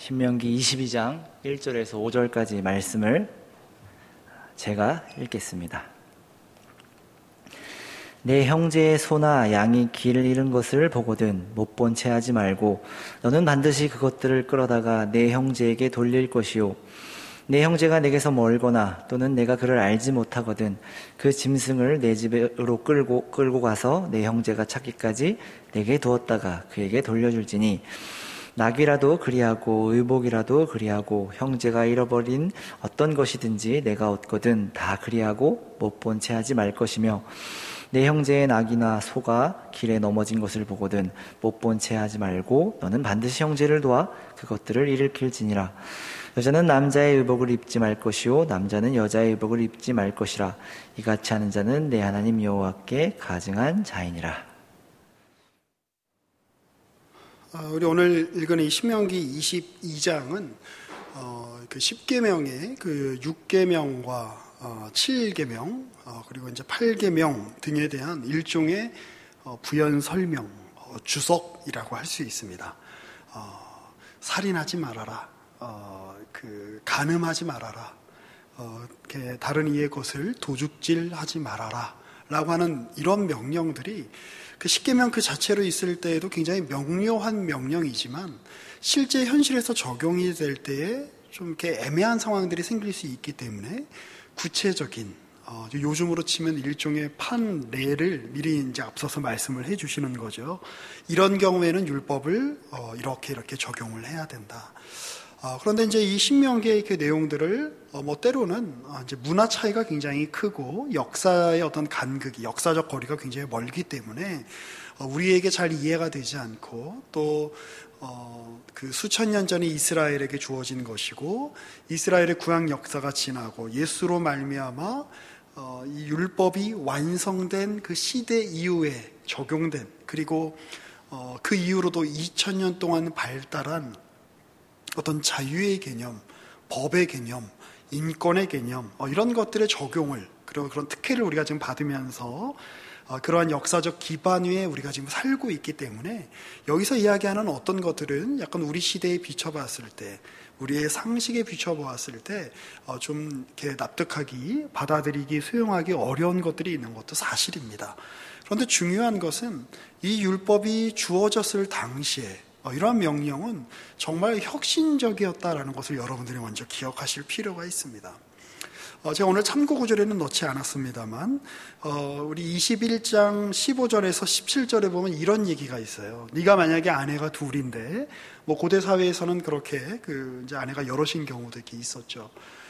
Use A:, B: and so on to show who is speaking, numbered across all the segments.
A: 신명기 22장 1절에서 5절까지 말씀을 제가 읽겠습니다. 내 형제의 소나 양이 길을 잃은 것을 보거든 못 본 채 하지 말고 너는 반드시 그것들을 끌어다가 내 형제에게 돌릴 것이요 내 형제가 내게서 멀거나 또는 내가 그를 알지 못하거든 그 짐승을 내 집으로 끌고 가서 내 형제가 찾기까지 내게 두었다가 그에게 돌려줄지니 낙이라도 그리하고 의복이라도 그리하고 형제가 잃어버린 어떤 것이든지 내가 얻거든 다 그리하고 못 본 채 하지 말 것이며 내 형제의 낙이나 소가 길에 넘어진 것을 보거든 못 본 채 하지 말고 너는 반드시 형제를 도와 그것들을 일으킬지니라. 여자는 남자의 의복을 입지 말 것이요 남자는 여자의 의복을 입지 말 것이라. 이같이 하는 자는 내 하나님 여호와께 가증한 자이니라.
B: 우리 오늘 읽은 이 신명기 22장은 그 10계명의 그 6계명과 7계명 그리고 이제 8계명 등에 대한 일종의 부연 설명, 주석이라고 할 수 있습니다. 살인하지 말아라, 간음하지 말아라, 다른 이의 것을 도둑질하지 말아라 라고 하는 이런 명령들이 그 10계명 그 자체로 있을 때에도 굉장히 명료한 명령이지만 실제 현실에서 적용이 될 때에 좀 이렇게 애매한 상황들이 생길 수 있기 때문에 구체적인 요즘으로 치면 일종의 판례를 미리 이제 앞서서 말씀을 해주시는 거죠. 이런 경우에는 율법을 이렇게 적용을 해야 된다. 그런데 이제 이 신명기의 그 내용들을 때로는 이제 문화 차이가 굉장히 크고 역사의 어떤 간극이, 역사적 거리가 굉장히 멀기 때문에 우리에게 잘 이해가 되지 않고 또 그 수천 년 전에 이스라엘에게 주어진 것이고 이스라엘의 구약 역사가 지나고 예수로 말미암아 이 율법이 완성된 그 시대 이후에 적용된 그리고 그 이후로도 2000년 동안 발달한 어떤 자유의 개념, 법의 개념, 인권의 개념 이런 것들의 적용을 그리고 그런 특혜를 우리가 지금 받으면서 그러한 역사적 기반 위에 우리가 지금 살고 있기 때문에 여기서 이야기하는 어떤 것들은 약간 우리 시대에 비춰봤을 때 우리의 상식에 비춰보았을 때 좀 이렇게 납득하기, 받아들이기, 수용하기 어려운 것들이 있는 것도 사실입니다. 그런데 중요한 것은 이 율법이 주어졌을 당시에 이러한 명령은 정말 혁신적이었다라는 것을 여러분들이 먼저 기억하실 필요가 있습니다. 제가 오늘 참고 구절에는 넣지 않았습니다만 우리 21장 15절에서 17절에 보면 이런 얘기가 있어요. 네가 만약에 아내가 둘인데 고대 사회에서는 그렇게 이제 아내가 여럿인 경우도 이렇게 있었죠.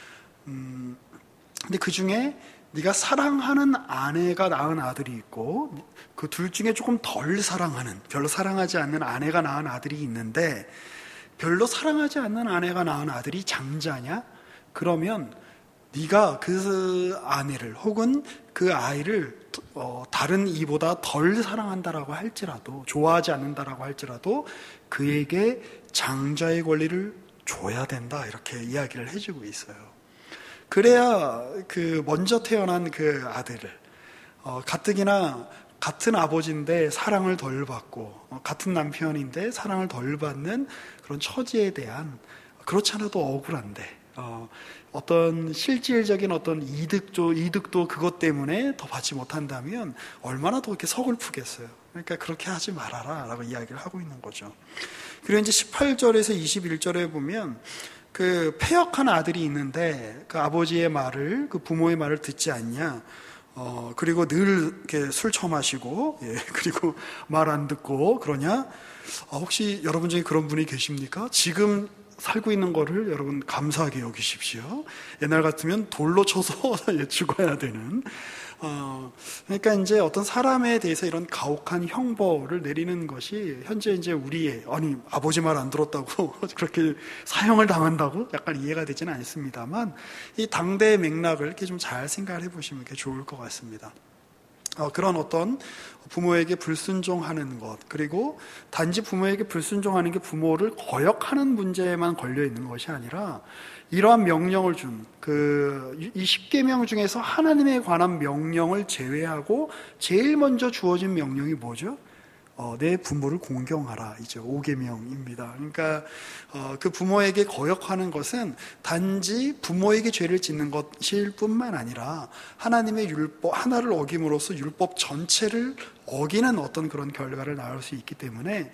B: 근데 그 중에 네가 사랑하는 아내가 낳은 아들이 있고 그 둘 중에 조금 덜 사랑하는, 별로 사랑하지 않는 아내가 낳은 아들이 있는데 별로 사랑하지 않는 아내가 낳은 아들이 장자냐? 그러면 네가 그 아내를 혹은 그 아이를 다른 이보다 덜 사랑한다라고 할지라도 좋아하지 않는다라고 할지라도 그에게 장자의 권리를 줘야 된다 이렇게 이야기를 해주고 있어요. 그래야 그 먼저 태어난 그 아들을 가뜩이나 같은 아버지인데 사랑을 덜 받고 같은 남편인데 사랑을 덜 받는 그런 처지에 대한 그렇지 않아도 억울한데 어떤 실질적인 어떤 이득도 그것 때문에 더 받지 못한다면 얼마나 더 이렇게 서글프겠어요. 그러니까 그렇게 하지 말아라 라고 이야기를 하고 있는 거죠. 그리고 이제 18절에서 21절에 보면 그 패역한 아들이 있는데 그 아버지의 말을, 그 부모의 말을 듣지 않냐. 그리고 늘 이렇게 술 처마시고, 그리고 말 안 듣고 그러냐. 혹시 여러분 중에 그런 분이 계십니까? 지금 살고 있는 거를 여러분 감사하게 여기십시오. 옛날 같으면 돌로 쳐서 죽어야 되는. 그러니까 이제 어떤 사람에 대해서 이런 가혹한 형벌을 내리는 것이 현재 이제 우리의 아버지 말 안 들었다고 그렇게 사형을 당한다고 약간 이해가 되지는 않습니다만 이 당대의 맥락을 이렇게 좀 잘 생각을 해보시면 이렇게 좋을 것 같습니다. 그런 어떤 부모에게 불순종하는 것, 그리고 단지 부모에게 불순종하는 게 부모를 거역하는 문제에만 걸려 있는 것이 아니라 이러한 명령을 준 이 10계명 중에서 하나님에 관한 명령을 제외하고 제일 먼저 주어진 명령이 뭐죠? 내 부모를 공경하라. 이제 5계명입니다. 그러니까 그 부모에게 거역하는 것은 단지 부모에게 죄를 짓는 것일 뿐만 아니라 하나님의 율법 하나를 어김으로써 율법 전체를 어기는 어떤 그런 결과를 낳을 수 있기 때문에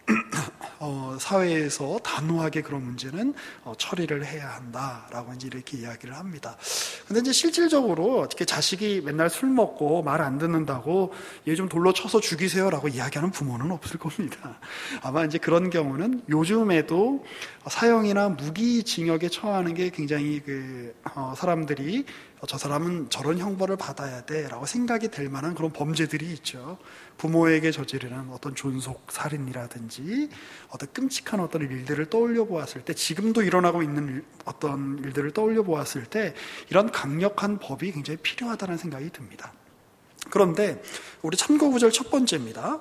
B: 사회에서 단호하게 그런 문제는 처리를 해야 한다라고 이제 이렇게 이야기를 합니다. 근데 이제 실질적으로 어떻게 자식이 맨날 술 먹고 말 안 듣는다고 얘 좀 돌로 쳐서 죽이세요라고 이야기하는 부모는 없을 겁니다. 아마 이제 그런 경우는 요즘에도 사형이나 무기징역에 처하는 게 굉장히 사람들이 저 사람은 저런 형벌을 받아야 돼라고 생각이 될 만한 그런 범죄들이 있죠. 부모에게 저지르는 어떤 존속살인이라든지 어떤 끔찍한 어떤 일들을 떠올려 보았을 때, 지금도 일어나고 있는 어떤 일들을 떠올려 보았을 때 이런 강력한 법이 굉장히 필요하다는 생각이 듭니다. 그런데 우리 참고구절 첫 번째입니다.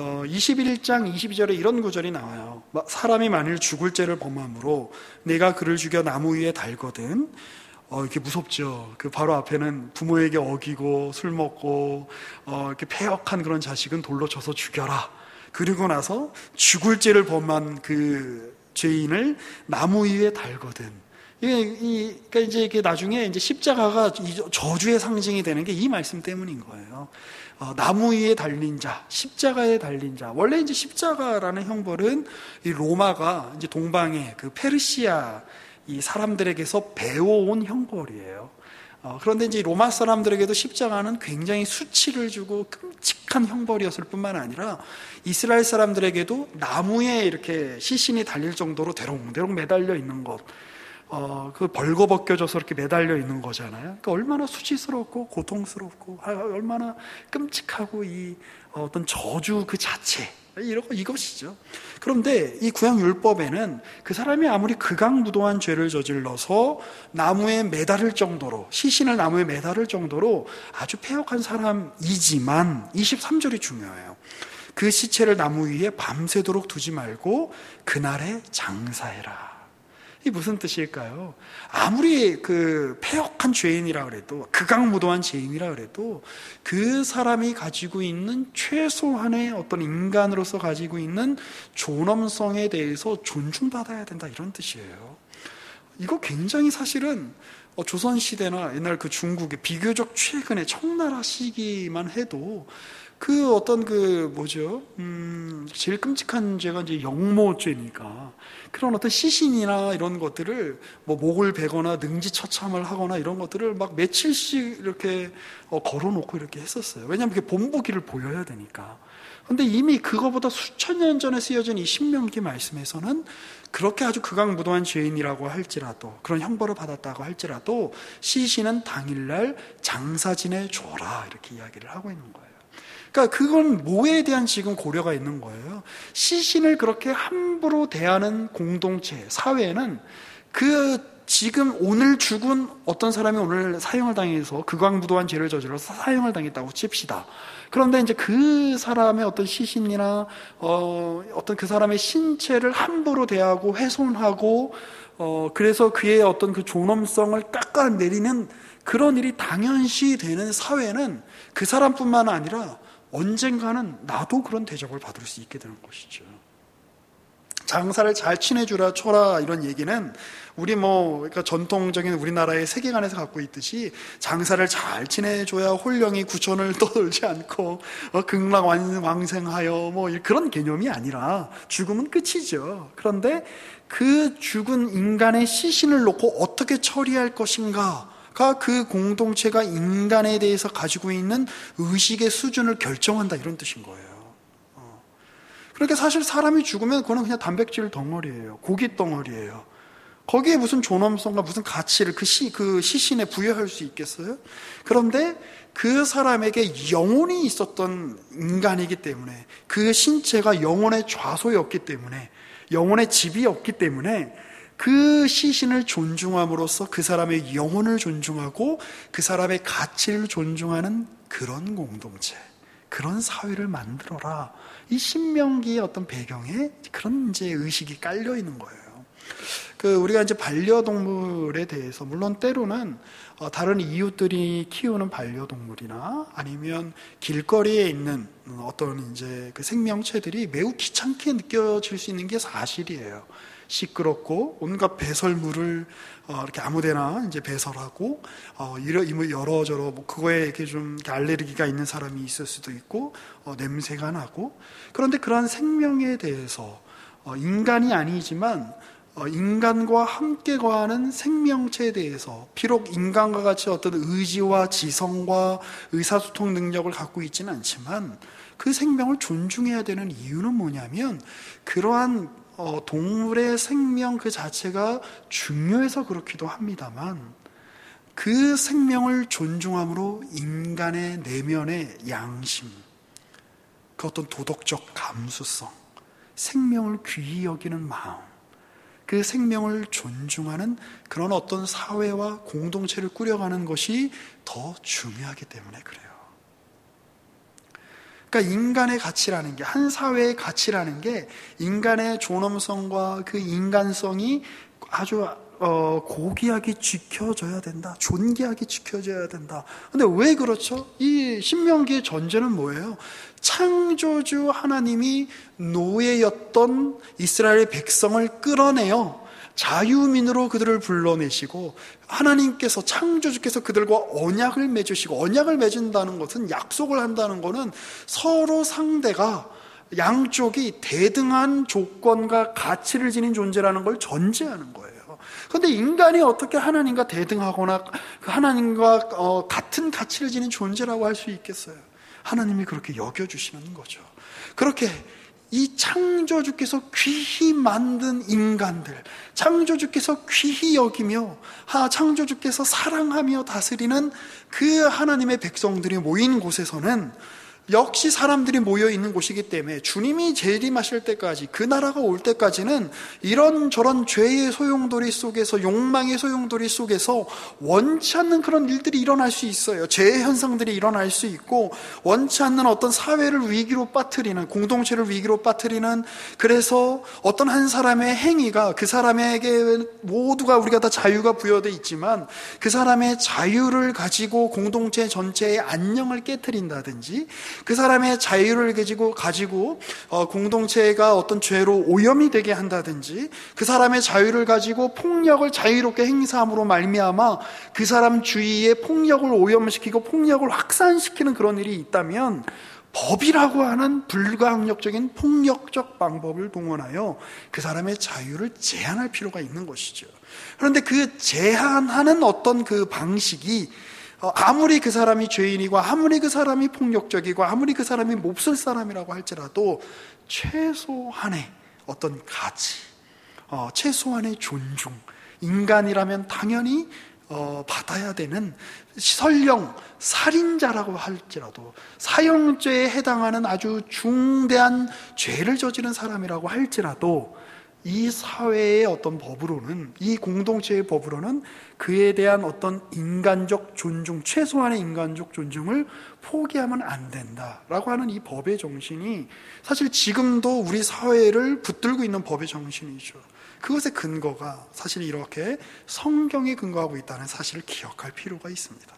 B: 21장 22절에 이런 구절이 나와요. 사람이 만일 죽을 죄를 범함으로 내가 그를 죽여 나무 위에 달거든. 이렇게 무섭죠. 그 바로 앞에는 부모에게 어기고 술 먹고 이렇게 패역한 그런 자식은 돌로 쳐서 죽여라. 그리고 나서 죽을 죄를 범한 그 죄인을 나무 위에 달거든. 그러니까 이제 이게 나중에 이제 십자가가 저주의 상징이 되는 게 이 말씀 때문인 거예요. 나무 위에 달린 자, 십자가에 달린 자. 원래 이제 십자가라는 형벌은 이 로마가 이제 동방의 그 페르시아 이 사람들에게서 배워온 형벌이에요. 그런데 이제 로마 사람들에게도 십자가는 굉장히 수치를 주고 끔찍한 형벌이었을 뿐만 아니라 이스라엘 사람들에게도 나무에 이렇게 시신이 달릴 정도로 대롱대롱 매달려 있는 것, 그 벌거벗겨져서 이렇게 매달려 있는 거잖아요. 그러니까 얼마나 수치스럽고 고통스럽고 얼마나 끔찍하고 이 어떤 저주 그 자체, 이것이죠. 그런데 이 구약율법에는 그 사람이 아무리 극악무도한 죄를 저질러서 나무에 매달릴 정도로, 시신을 나무에 매달릴 정도로 아주 패역한 사람이지만 23절이 중요해요. 그 시체를 나무 위에 밤새도록 두지 말고 그날에 장사해라. 이 무슨 뜻일까요? 아무리 그 패역한 죄인이라 그래도, 극악무도한 죄인이라 그래도 그 사람이 가지고 있는 최소한의 어떤 인간으로서 가지고 있는 존엄성에 대해서 존중받아야 된다, 이런 뜻이에요. 이거 굉장히 사실은 조선시대나 옛날 그 중국의 비교적 최근에 청나라 시기만 해도 그 어떤 제일 끔찍한 죄가 이제 영모죄니까 그런 어떤 시신이나 이런 것들을 목을 베거나 능지처참을 하거나 이런 것들을 막 며칠씩 이렇게 걸어놓고 이렇게 했었어요. 왜냐하면 그게 본보기를 보여야 되니까. 근데 이미 그거보다 수천 년 전에 쓰여진 이 신명기 말씀에서는 그렇게 아주 극악무도한 죄인이라고 할지라도, 그런 형벌을 받았다고 할지라도 시신은 당일날 장사 지내줘라, 이렇게 이야기를 하고 있는 거예요. 그러니까 그건 뭐에 대한 지금 고려가 있는 거예요. 시신을 그렇게 함부로 대하는 공동체, 사회는 지금 오늘 죽은 어떤 사람이 오늘 사형을 당해서 극악무도한 죄를 저질러서 사형을 당했다고 칩시다. 그런데 이제 그 사람의 어떤 시신이나 어떤 그 사람의 신체를 함부로 대하고 훼손하고 그래서 그의 어떤 그 존엄성을 깎아내리는 그런 일이 당연시 되는 사회는 그 사람뿐만 아니라 언젠가는 나도 그런 대접을 받을 수 있게 되는 것이죠. 장사를 잘 지내주라 쳐라, 이런 얘기는 우리 그러니까 전통적인 우리나라의 세계관에서 갖고 있듯이 장사를 잘 지내줘야 홀령이 구천을 떠돌지 않고 극락왕생하여 그런 개념이 아니라 죽으면 끝이죠. 그런데 그 죽은 인간의 시신을 놓고 어떻게 처리할 것인가 가 그 공동체가 인간에 대해서 가지고 있는 의식의 수준을 결정한다, 이런 뜻인 거예요. 그러니까 사실 사람이 죽으면 그거는 그냥 단백질 덩어리예요. 고기 덩어리예요. 거기에 무슨 존엄성과 무슨 가치를 그 시신에 부여할 수 있겠어요? 그런데 그 사람에게 영혼이 있었던 인간이기 때문에, 그 신체가 영혼의 좌소였기 때문에, 영혼의 집이었기 때문에 그 시신을 존중함으로써 그 사람의 영혼을 존중하고 그 사람의 가치를 존중하는 그런 공동체, 그런 사회를 만들어라. 이 신명기의 어떤 배경에 그런 이제 의식이 깔려 있는 거예요. 우리가 이제 반려동물에 대해서, 물론 때로는 다른 이웃들이 키우는 반려동물이나 아니면 길거리에 있는 어떤 이제 그 생명체들이 매우 귀찮게 느껴질 수 있는 게 사실이에요. 시끄럽고 온갖 배설물을 이렇게 아무데나 이제 배설하고 여러저러 뭐 그거에 이렇게 좀 알레르기가 있는 사람이 있을 수도 있고 냄새가 나고, 그런데 그러한 생명에 대해서 인간이 아니지만 인간과 함께 거하는 생명체에 대해서, 비록 인간과 같이 어떤 의지와 지성과 의사소통 능력을 갖고 있지는 않지만 그 생명을 존중해야 되는 이유는 뭐냐면, 그러한 동물의 생명 그 자체가 중요해서 그렇기도 합니다만, 그 생명을 존중함으로 인간의 내면의 양심, 그 어떤 도덕적 감수성, 생명을 귀히 여기는 마음, 그 생명을 존중하는 그런 어떤 사회와 공동체를 꾸려가는 것이 더 중요하기 때문에 그래요. 그러니까 인간의 가치라는 게, 한 사회의 가치라는 게 인간의 존엄성과 그 인간성이 아주 고귀하게 지켜져야 된다, 존귀하게 지켜져야 된다. 근데 왜 그렇죠? 이 신명기의 전제는 뭐예요? 창조주 하나님이 노예였던 이스라엘 백성을 끌어내어 자유민으로 그들을 불러내시고, 하나님께서, 창조주께서 그들과 언약을 맺으시고, 언약을 맺은다는 것은, 약속을 한다는 것은 서로 상대가, 양쪽이 대등한 조건과 가치를 지닌 존재라는 걸 전제하는 거예요. 그런데 인간이 어떻게 하나님과 대등하거나 하나님과 같은 가치를 지닌 존재라고 할 수 있겠어요? 하나님이 그렇게 여겨주시는 거죠. 그렇게 이 창조주께서 귀히 만든 인간들, 창조주께서 귀히 여기며 창조주께서 사랑하며 다스리는 그 하나님의 백성들이 모인 곳에서는 역시 사람들이 모여있는 곳이기 때문에 주님이 재림하실 때까지, 그 나라가 올 때까지는 이런저런 죄의 소용돌이 속에서, 욕망의 소용돌이 속에서 원치 않는 그런 일들이 일어날 수 있어요. 죄의 현상들이 일어날 수 있고, 원치 않는 어떤 사회를 위기로 빠뜨리는, 공동체를 위기로 빠뜨리는, 그래서 어떤 한 사람의 행위가 그 사람에게 모두가, 우리가 다 자유가 부여되어 있지만 그 사람의 자유를 가지고 공동체 전체의 안녕을 깨트린다든지, 그 사람의 자유를 가지고 공동체가 어떤 죄로 오염이 되게 한다든지, 그 사람의 자유를 가지고 폭력을 자유롭게 행사함으로 말미암아 그 사람 주위에 폭력을 오염시키고 폭력을 확산시키는 그런 일이 있다면, 법이라고 하는 불가항력적인 폭력적 방법을 동원하여 그 사람의 자유를 제한할 필요가 있는 것이죠. 그런데 그 제한하는 어떤 그 방식이, 아무리 그 사람이 죄인이고 아무리 그 사람이 폭력적이고 아무리 그 사람이 몹쓸 사람이라고 할지라도 최소한의 어떤 가치, 최소한의 존중, 인간이라면 당연히 받아야 되는, 설령 살인자라고 할지라도, 사형죄에 해당하는 아주 중대한 죄를 저지른 사람이라고 할지라도, 이 사회의 어떤 법으로는, 이 공동체의 법으로는 그에 대한 어떤 인간적 존중, 최소한의 인간적 존중을 포기하면 안 된다라고 하는 이 법의 정신이 사실 지금도 우리 사회를 붙들고 있는 법의 정신이죠. 그것의 근거가 사실 이렇게 성경에 근거하고 있다는 사실을 기억할 필요가 있습니다.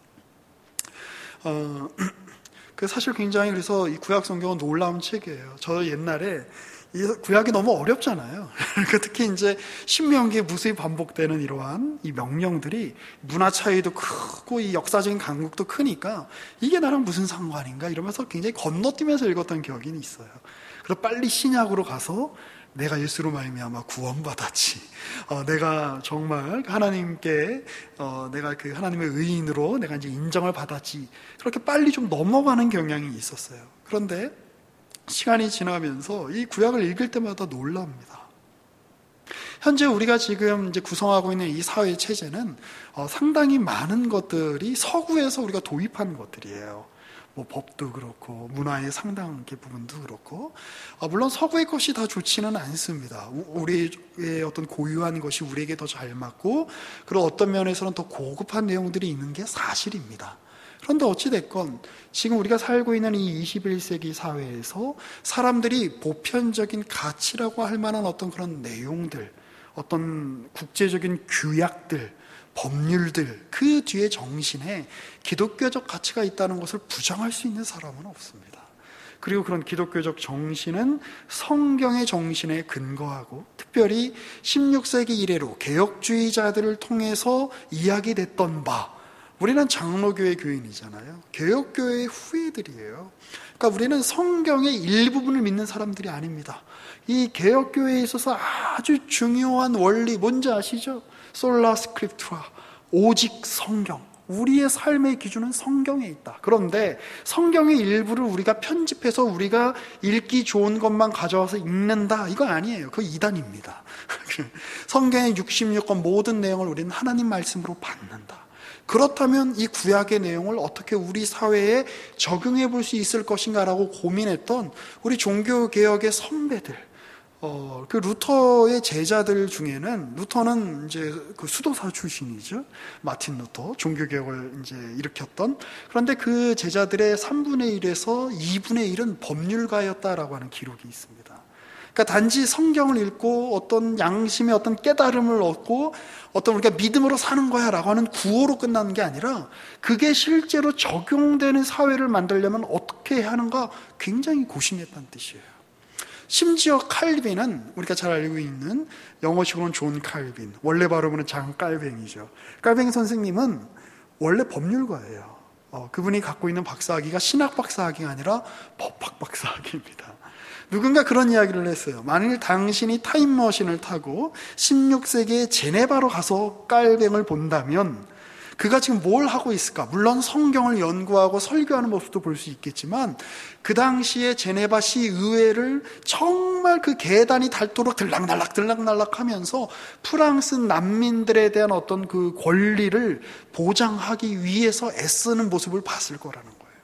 B: 사실 굉장히, 그래서 이 구약 성경은 놀라운 책이에요. 저 옛날에 이 구약이 너무 어렵잖아요. 특히 이제 신명기에 무수히 반복되는 이러한 이 명령들이 문화 차이도 크고 이 역사적인 간극도 크니까 이게 나랑 무슨 상관인가 이러면서 굉장히 건너뛰면서 읽었던 기억이 있어요. 그래서 빨리 신약으로 가서 내가 예수로 말미암아 구원받았지, 내가 정말 하나님께 내가 그 하나님의 의인으로 내가 이제 인정을 받았지, 그렇게 빨리 좀 넘어가는 경향이 있었어요. 그런데 시간이 지나면서 이 구약을 읽을 때마다 놀랍니다. 현재 우리가 지금 이제 구성하고 있는 이 사회 체제는 상당히 많은 것들이 서구에서 우리가 도입한 것들이에요. 뭐 법도 그렇고 문화의 상당 부분도 그렇고, 물론 서구의 것이 다 좋지는 않습니다. 우리의 어떤 고유한 것이 우리에게 더 잘 맞고, 그리고 어떤 면에서는 더 고급한 내용들이 있는 게 사실입니다. 그런데 어찌됐건 지금 우리가 살고 있는 이 21세기 사회에서 사람들이 보편적인 가치라고 할 만한 어떤 그런 내용들, 어떤 국제적인 규약들, 법률들, 그 뒤에 정신에 기독교적 가치가 있다는 것을 부정할 수 있는 사람은 없습니다. 그리고 그런 기독교적 정신은 성경의 정신에 근거하고 특별히 16세기 이래로 개혁주의자들을 통해서 이야기됐던 바, 우리는 장로교회 교인이잖아요. 개혁교회의 후예들이에요. 그러니까 우리는 성경의 일부분을 믿는 사람들이 아닙니다. 이 개혁교회에 있어서 아주 중요한 원리 뭔지 아시죠? 솔라 스크립투라, 오직 성경. 우리의 삶의 기준은 성경에 있다. 그런데 성경의 일부를 우리가 편집해서 우리가 읽기 좋은 것만 가져와서 읽는다, 이거 아니에요. 그거 이단입니다. 성경의 66권 모든 내용을 우리는 하나님 말씀으로 받는다. 그렇다면 이 구약의 내용을 어떻게 우리 사회에 적용해 볼 수 있을 것인가라고 고민했던 우리 종교개혁의 선배들, 그 루터의 제자들 중에는, 루터는 이제 그 수도사 출신이죠. 마틴 루터, 종교개혁을 이제 일으켰던. 그런데 그 제자들의 3분의 1에서 2분의 1은 법률가였다라고 하는 기록이 있습니다. 그러니까 단지 성경을 읽고 어떤 양심의 어떤 깨달음을 얻고 어떤 우리가 믿음으로 사는 거야 라고 하는 구호로 끝나는 게 아니라 그게 실제로 적용되는 사회를 만들려면 어떻게 해야 하는가 굉장히 고심했다는 뜻이에요. 심지어 칼빈은 우리가 잘 알고 있는 영어식으로는 존 칼빈, 원래 발음으로는 장 깔뱅이죠. 깔뱅이 선생님은 원래 법률가예요. 그분이 갖고 있는 박사학위가 신학 박사학위가 아니라 법학 박사학위입니다. 누군가 그런 이야기를 했어요. 만일 당신이 타임머신을 타고 16세기의 제네바로 가서 깔뱅을 본다면 그가 지금 뭘 하고 있을까? 물론 성경을 연구하고 설교하는 모습도 볼 수 있겠지만 그 당시에 제네바시 의회를 정말 그 계단이 닳도록 들락날락 하면서 프랑스 난민들에 대한 어떤 그 권리를 보장하기 위해서 애쓰는 모습을 봤을 거라는 거예요.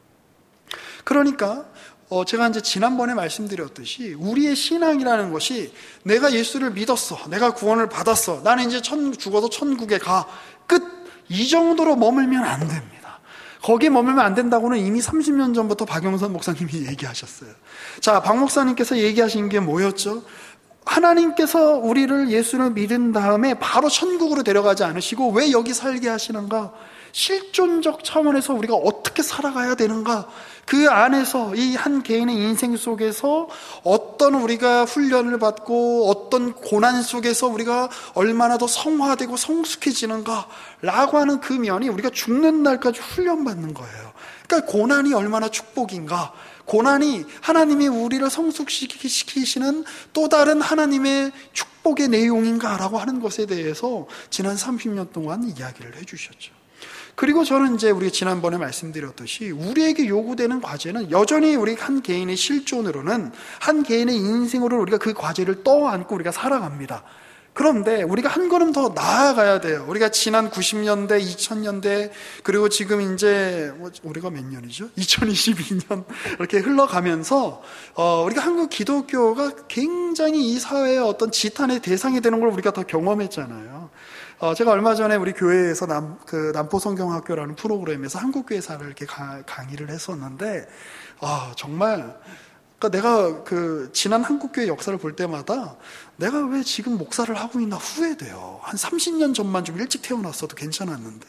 B: 그러니까 제가 이제 지난번에 말씀드렸듯이 우리의 신앙이라는 것이 내가 예수를 믿었어, 내가 구원을 받았어, 나는 이제 죽어서 천국에 가, 끝, 이 정도로 머물면 안 됩니다. 거기에 머물면 안 된다고는 이미 30년 전부터 박영선 목사님이 얘기하셨어요. 자, 박 목사님께서 얘기하신 게 뭐였죠? 하나님께서 우리를 예수를 믿은 다음에 바로 천국으로 데려가지 않으시고 왜 여기 살게 하시는가? 실존적 차원에서 우리가 어떻게 살아가야 되는가? 그 안에서 이 한 개인의 인생 속에서 어떤 우리가 훈련을 받고 어떤 고난 속에서 우리가 얼마나 더 성화되고 성숙해지는가 라고 하는 그 면이 우리가 죽는 날까지 훈련받는 거예요. 그러니까 고난이 얼마나 축복인가, 고난이 하나님이 우리를 성숙시키시는 또 다른 하나님의 축복의 내용인가라고 하는 것에 대해서 지난 30년 동안 이야기를 해주셨죠. 그리고 저는 이제 우리가 지난번에 말씀드렸듯이 우리에게 요구되는 과제는 여전히 우리 한 개인의 실존으로는, 한 개인의 인생으로 우리가 그 과제를 떠안고 우리가 살아갑니다. 그런데 우리가 한 걸음 더 나아가야 돼요. 우리가 지난 90년대, 2000년대, 그리고 지금 이제 우리가 몇 년이죠? 2022년 이렇게 흘러가면서 우리가 한국 기독교가 굉장히 이 사회의 어떤 지탄의 대상이 되는 걸 우리가 더 경험했잖아요. 제가 얼마 전에 우리 교회에서 남포성경학교라는 프로그램에서 한국교회사를 이렇게 강의를 했었는데, 정말, 그러니까 내가 지난 한국교회 역사를 볼 때마다 내가 왜 지금 목사를 하고 있나 후회돼요. 한 30년 전만 좀 일찍 태어났어도 괜찮았는데,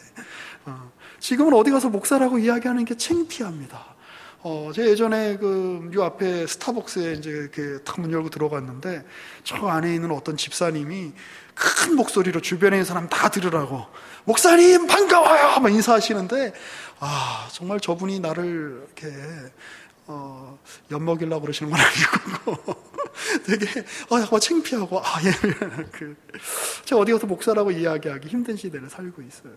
B: 지금은 어디 가서 목사라고 이야기하는 게 창피합니다. 제가 예전에 요 앞에 스타벅스에 이제 탁 문 열고 들어갔는데, 저 안에 있는 어떤 집사님이 큰 목소리로 주변에 있는 사람 다 들으라고, 목사님 반가워요! 막 인사하시는데, 정말 저분이 나를 이렇게, 엿먹이려고 그러시는 건 아니고, 되게, 약간 창피하고, 제가 어디 가서 목사라고 이야기하기 힘든 시대를 살고 있어요.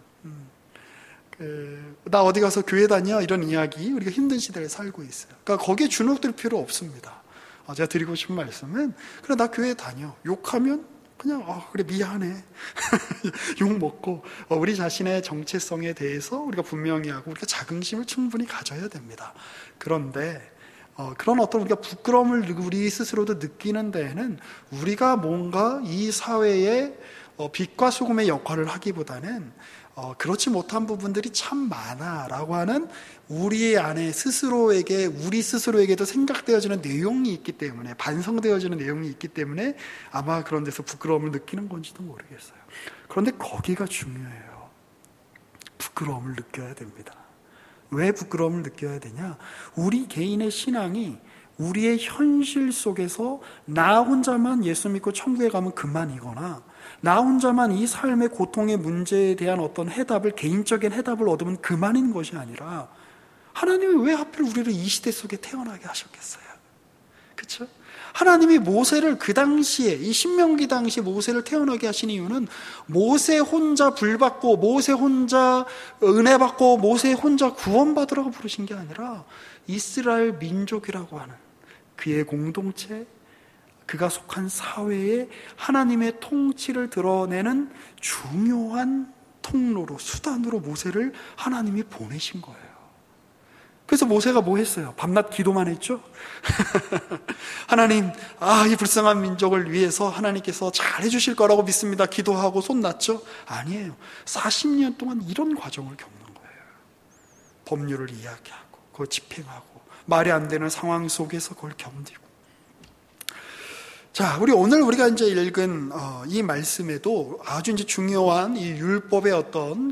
B: 나 어디 가서 교회 다녀? 이런 이야기, 우리가 힘든 시대를 살고 있어요. 그러니까 거기에 주눅들 필요 없습니다. 제가 드리고 싶은 말씀은, 그래, 나 교회 다녀. 욕하면 그냥, 그래, 미안해. 욕 먹고, 우리 자신의 정체성에 대해서 우리가 분명히 하고, 우리가 자긍심을 충분히 가져야 됩니다. 그런데, 그런 어떤 우리가 부끄러움을 우리 스스로도 느끼는 데에는 우리가 뭔가 이 사회에 빛과 소금의 역할을 하기보다는 그렇지 못한 부분들이 참 많아라고 하는 우리 안에 스스로에게, 우리 스스로에게도 생각되어지는 내용이 있기 때문에, 반성되어지는 내용이 있기 때문에 아마 그런 데서 부끄러움을 느끼는 건지도 모르겠어요. 그런데 거기가 중요해요. 부끄러움을 느껴야 됩니다. 왜 부끄러움을 느껴야 되냐? 우리 개인의 신앙이 우리의 현실 속에서 나 혼자만 예수 믿고 천국에 가면 그만이거나, 나 혼자만 이 삶의 고통의 문제에 대한 어떤 해답을, 개인적인 해답을 얻으면 그만인 것이 아니라, 하나님이 왜 하필 우리를 이 시대 속에 태어나게 하셨겠어요? 그렇죠? 하나님이 모세를 그 당시에, 이 신명기 당시에 모세를 태어나게 하신 이유는 모세 혼자 불받고, 모세 혼자 은혜 받고, 모세 혼자 구원받으라고 부르신 게 아니라 이스라엘 민족이라고 하는 그의 공동체, 그가 속한 사회에 하나님의 통치를 드러내는 중요한 통로로, 수단으로 모세를 하나님이 보내신 거예요. 그래서 모세가 뭐 했어요? 밤낮 기도만 했죠? 하나님, 이 불쌍한 민족을 위해서 하나님께서 잘 해주실 거라고 믿습니다. 기도하고 손 놨죠? 아니에요. 40년 동안 이런 과정을 겪는 거예요. 법률을 이야기하고, 그걸 집행하고, 말이 안 되는 상황 속에서 그걸 견디고. 자, 오늘 우리가 이제 읽은 이 말씀에도 아주 이제 중요한 이 율법의 어떤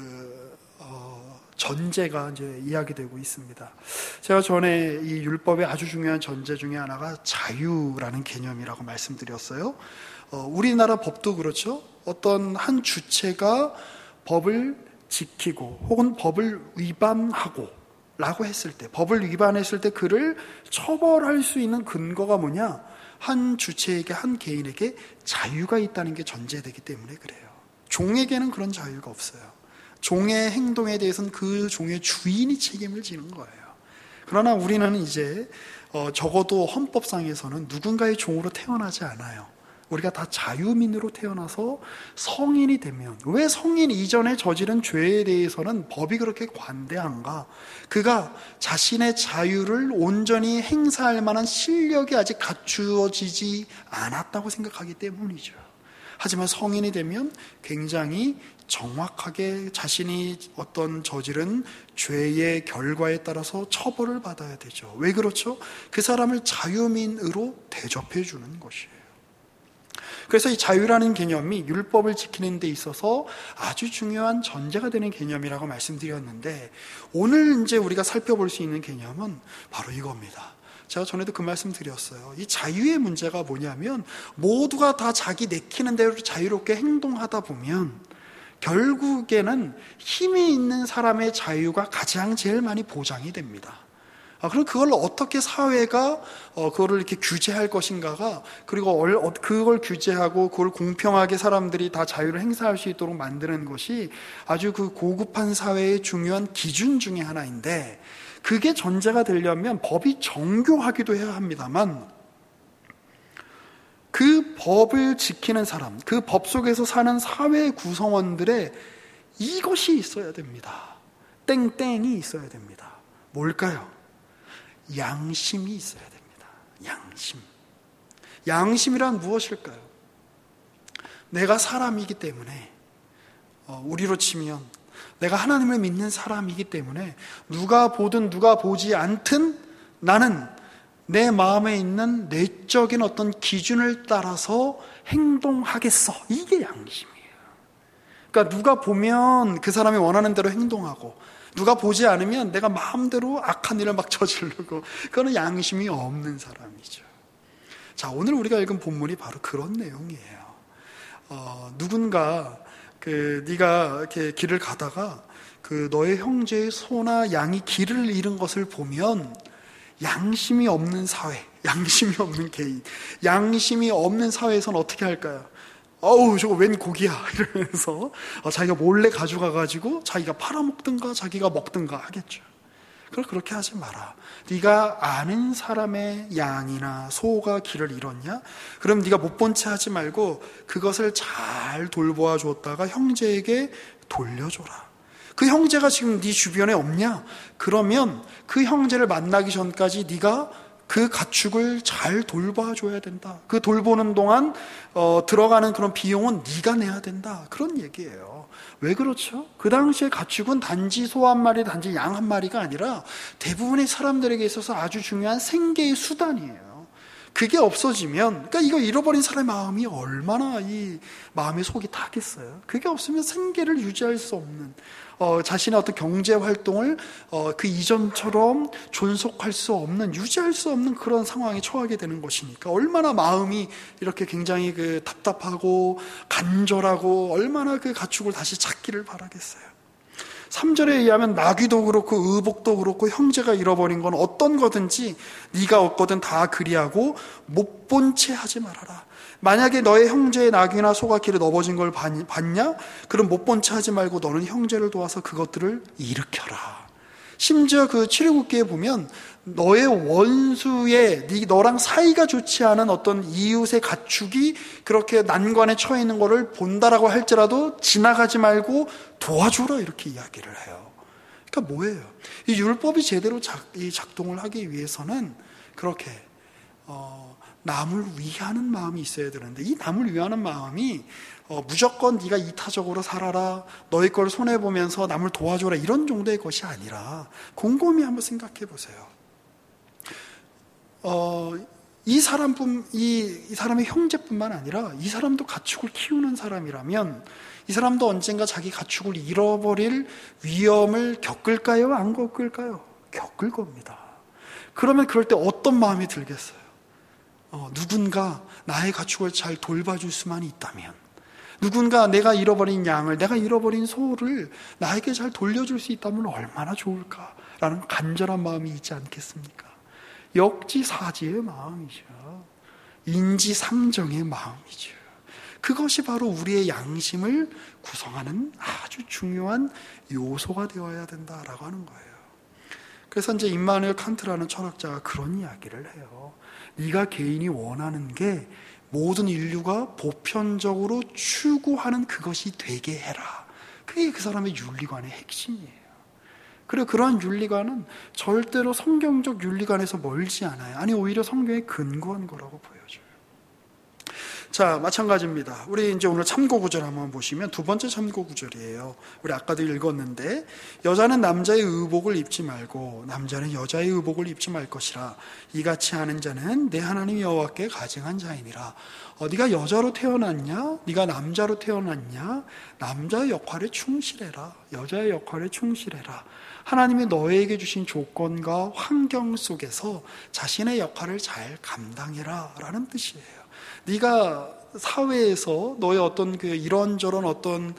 B: 전제가 이제 이야기되고 있습니다. 제가 전에 이 율법의 아주 중요한 전제 중에 하나가 자유라는 개념이라고 말씀드렸어요. 우리나라 법도 그렇죠. 어떤 한 주체가 법을 지키고 혹은 법을 위반하고 라고 했을 때, 법을 위반했을 때 그를 처벌할 수 있는 근거가 뭐냐? 한 주체에게, 한 개인에게 자유가 있다는 게 전제되기 때문에 그래요. 종에게는 그런 자유가 없어요. 종의 행동에 대해서는 그 종의 주인이 책임을 지는 거예요. 그러나 우리는 이제 적어도 헌법상에서는 누군가의 종으로 태어나지 않아요. 우리가 다 자유민으로 태어나서 성인이 되면, 왜 성인 이전에 저지른 죄에 대해서는 법이 그렇게 관대한가? 그가 자신의 자유를 온전히 행사할 만한 실력이 아직 갖추어지지 않았다고 생각하기 때문이죠. 하지만 성인이 되면 굉장히 정확하게 자신이 어떤 저지른 죄의 결과에 따라서 처벌을 받아야 되죠. 왜 그렇죠? 그 사람을 자유민으로 대접해 주는 것이에요. 그래서 이 자유라는 개념이 율법을 지키는 데 있어서 아주 중요한 전제가 되는 개념이라고 말씀드렸는데, 오늘 이제 우리가 살펴볼 수 있는 개념은 바로 이겁니다. 제가 전에도 그 말씀 드렸어요. 이 자유의 문제가 뭐냐면, 모두가 다 자기 내키는 대로 자유롭게 행동하다 보면 결국에는 힘이 있는 사람의 자유가 가장 제일 많이 보장이 됩니다. 그럼 그걸 어떻게 사회가 그거를 이렇게 규제할 것인가가, 그리고 그걸 규제하고 그걸 공평하게 사람들이 다 자유를 행사할 수 있도록 만드는 것이 아주 그 고급한 사회의 중요한 기준 중에 하나인데, 그게 전제가 되려면 법이 정교하기도 해야 합니다만, 그 법을 지키는 사람, 그 법 속에서 사는 사회 구성원들의 이것이 있어야 됩니다. 땡땡이 있어야 됩니다. 뭘까요? 양심이 있어야 됩니다. 양심. 양심이란 무엇일까요? 내가 사람이기 때문에, 우리로 치면 내가 하나님을 믿는 사람이기 때문에 누가 보든 누가 보지 않든 나는 내 마음에 있는 내적인 어떤 기준을 따라서 행동하겠어. 이게 양심이에요. 그러니까 누가 보면 그 사람이 원하는 대로 행동하고, 누가 보지 않으면 내가 마음대로 악한 일을 막 저지르고, 그거는 양심이 없는 사람이죠. 자, 오늘 우리가 읽은 본문이 바로 그런 내용이에요. 누군가 네가 이렇게 길을 가다가 너의 형제의 소나 양이 길을 잃은 것을 보면, 양심이 없는 사회, 양심이 없는 개인, 양심이 없는 사회에서는 어떻게 할까요? 저거 웬 고기야 이러면서 자기가 몰래 가져가가지고 자기가 팔아먹든가 자기가 먹든가 하겠죠. 그럼 그렇게 하지 마라. 네가 아는 사람의 양이나 소가 길을 잃었냐? 그럼 네가 못 본 채 하지 말고 그것을 잘 돌보아 줬다가 형제에게 돌려줘라. 그 형제가 지금 네 주변에 없냐? 그러면 그 형제를 만나기 전까지 네가 그 가축을 잘 돌봐줘야 된다. 그 돌보는 동안 들어가는 그런 비용은 네가 내야 된다. 그런 얘기예요. 왜 그렇죠? 그 당시에 가축은 단지 소 한 마리, 단지 양 한 마리가 아니라 대부분의 사람들에게 있어서 아주 중요한 생계의 수단이에요. 그게 없어지면, 그러니까 이거 잃어버린 사람의 마음이 얼마나 이 마음의 속이 타겠어요. 그게 없으면 생계를 유지할 수 없는, 자신의 어떤 경제 활동을 그 이전처럼 존속할 수 없는, 유지할 수 없는 그런 상황에 처하게 되는 것이니까 얼마나 마음이 이렇게 굉장히 그 답답하고 간절하고 얼마나 그 가축을 다시 찾기를 바라겠어요. 3절에 의하면 나귀도 그렇고 의복도 그렇고 형제가 잃어버린 건 어떤 거든지 네가 얻거든 다 그리하고 못 본 채 하지 말아라. 만약에 너의 형제의 나귀나 소가 길에 넘어진 걸 봤냐? 그럼 못 본 채 하지 말고 너는 형제를 도와서 그것들을 일으켜라. 심지어 그 출애굽기에 보면 너의 원수의 너랑 사이가 좋지 않은 어떤 이웃의 가축이 그렇게 난관에 처해 있는 것을 본다라고 할지라도 지나가지 말고 도와줘라 이렇게 이야기를 해요. 그러니까 뭐예요? 이 율법이 제대로 작동을 하기 위해서는 그렇게 남을 위하는 마음이 있어야 되는데, 이 남을 위하는 마음이 무조건 네가 이타적으로 살아라, 너의 걸 손해보면서 남을 도와줘라 이런 정도의 것이 아니라 곰곰이 한번 생각해 보세요. 이 사람의 형제뿐만 아니라 이 사람도 가축을 키우는 사람이라면 이 사람도 언젠가 자기 가축을 잃어버릴 위험을 겪을까요? 안 겪을까요? 겪을 겁니다. 그러면 그럴 때 어떤 마음이 들겠어요? 누군가 나의 가축을 잘 돌봐줄 수만 있다면, 누군가 내가 잃어버린 양을, 내가 잃어버린 소를 나에게 잘 돌려줄 수 있다면 얼마나 좋을까라는 간절한 마음이 있지 않겠습니까? 역지사지의 마음이죠. 인지상정의 마음이죠. 그것이 바로 우리의 양심을 구성하는 아주 중요한 요소가 되어야 된다라고 하는 거예요. 그래서 이제 임마누엘 칸트라는 철학자가 그런 이야기를 해요. 네가 개인이 원하는 게 모든 인류가 보편적으로 추구하는 그것이 되게 해라. 그게 그 사람의 윤리관의 핵심이에요. 그리고 그러한 윤리관은 절대로 성경적 윤리관에서 멀지 않아요. 아니, 오히려 성경에 근거한 거라고 보여줘요. 자, 마찬가지입니다. 우리 이제 오늘 참고 구절 한번 보시면 두 번째 참고 구절이에요. 우리 아까도 읽었는데, 여자는 남자의 의복을 입지 말고 남자는 여자의 의복을 입지 말 것이라. 이같이 하는 자는 내 하나님 여호와께 가증한 자이니라. 네가 여자로 태어났냐? 네가 남자로 태어났냐? 남자의 역할에 충실해라. 여자의 역할에 충실해라. 하나님이 너에게 주신 조건과 환경 속에서 자신의 역할을 잘 감당해라 라는 뜻이에요. 네가 사회에서 너의 어떤 그 이런저런 어떤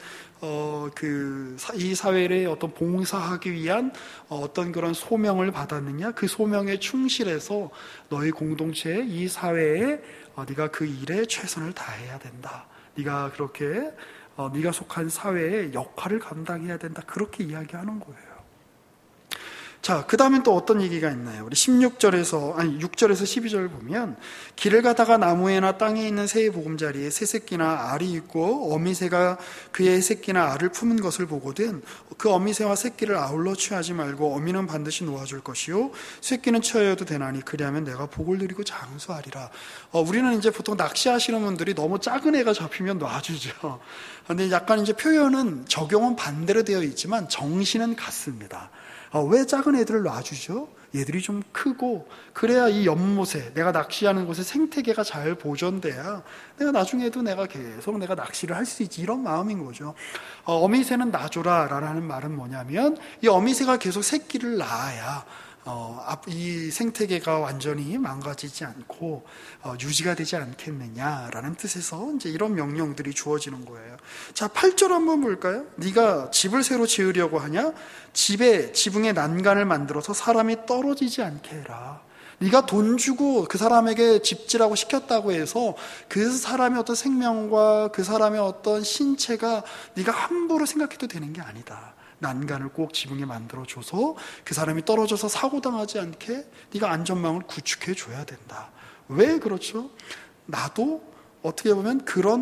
B: 이 사회에 어떤 봉사하기 위한 어떤 그런 소명을 받았느냐? 그 소명에 충실해서 너의 공동체에, 이 사회에 네가 그 일에 최선을 다해야 된다. 네가 그렇게 네가 속한 사회의 역할을 감당해야 된다. 그렇게 이야기하는 거예요. 자, 그 다음엔 또 어떤 얘기가 있나요? 우리 6절에서 12절 보면, 길을 가다가 나무에나 땅에 있는 새의 보금자리에 새 새끼나 알이 있고 어미새가 그의 새끼나 알을 품은 것을 보거든 그 어미새와 새끼를 아울러 취하지 말고 어미는 반드시 놓아줄 것이요 새끼는 취하여도 되나니 그리하면 내가 복을 누리고 장수하리라. 우리는 이제 보통 낚시하시는 분들이 너무 작은 애가 잡히면 놔주죠. 근데 약간 이제 표현은, 적용은 반대로 되어 있지만 정신은 같습니다. 왜 작은 애들을 놔주죠? 얘들이 좀 크고 그래야 이 연못에, 내가 낚시하는 곳에 생태계가 잘 보존돼야 내가 나중에도 내가 계속 내가 낚시를 할 수 있지, 이런 마음인 거죠. 어미새는 놔줘라 라는 말은 뭐냐면, 이 어미새가 계속 새끼를 낳아야 이 생태계가 완전히 망가지지 않고 유지가 되지 않겠느냐라는 뜻에서 이제 이런 명령들이 주어지는 거예요. 자, 8절 한번 볼까요? 네가 집을 새로 지으려고 하냐? 집에 지붕에 난간을 만들어서 사람이 떨어지지 않게 해라. 네가 돈 주고 그 사람에게 집지라고 시켰다고 해서 그 사람의 어떤 생명과 그 사람의 어떤 신체가 네가 함부로 생각해도 되는 게 아니다. 난간을 꼭 지붕에 만들어줘서 그 사람이 떨어져서 사고당하지 않게 네가 안전망을 구축해 줘야 된다. 왜 그렇죠? 나도 어떻게 보면 그런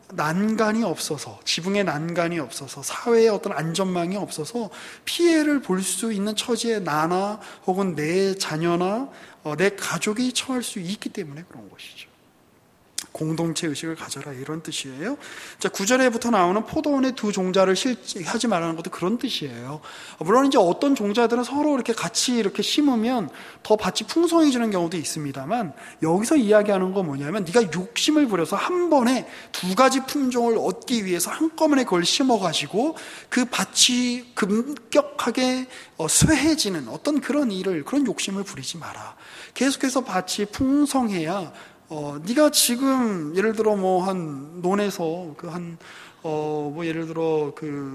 B: 난간이 없어서, 지붕에 난간이 없어서, 사회에 어떤 안전망이 없어서 피해를 볼 수 있는 처지에 나나 혹은 내 자녀나 내 가족이 처할 수 있기 때문에 그런 것이죠. 공동체 의식을 가져라, 이런 뜻이에요. 자, 9절에부터 나오는 포도원의 두 종자를 하지 말라는 것도 그런 뜻이에요. 물론 이제 어떤 종자들은 서로 이렇게 같이 이렇게 심으면 더 밭이 풍성해지는 경우도 있습니다만, 여기서 이야기하는 건 뭐냐면 네가 욕심을 부려서 한 번에 두 가지 품종을 얻기 위해서 한꺼번에 그걸 심어가지고 그 밭이 급격하게 쇠해지는 어떤 그런 욕심을 부리지 마라. 계속해서 밭이 풍성해야 네가 지금 예를 들어 한 논에서 예를 들어